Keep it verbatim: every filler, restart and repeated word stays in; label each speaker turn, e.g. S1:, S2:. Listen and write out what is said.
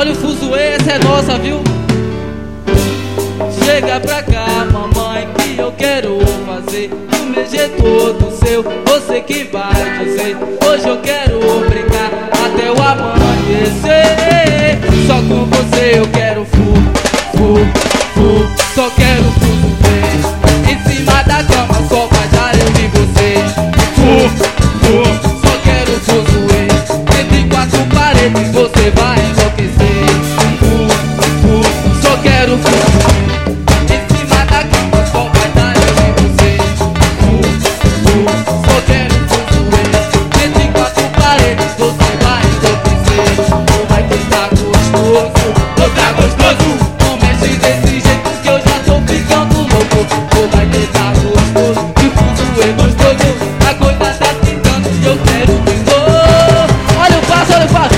S1: Olha o fuzuê, essa é nossa, viu? Chega pra cá, mamãe, que eu quero fazer do meu jeito todo seu, você que vai dizer. Hoje eu quero brincar até o amanhecer. Só com você eu quero fu, fu, fu. Só quero fuzuê em cima da cama, só bailar eu e você. Fu, fu. Só quero fuzuê entre quatro paredes, você vai enlouquecer. Fu, fu. Só quero fuzuê em cima da cama, só bailar eu e você. Fu, fu. Só quero fuzuê entre quatro paredes, você vai enlouquecer. Ou vai que tá gostoso, ou tá gostoso. Não mexe desse jeito que eu já tô ficando louco. Ou vai que tá gostoso, que fuzuê gostoso. A coisa tá ficando e eu quero de novo. Olha o passo, olha o passo.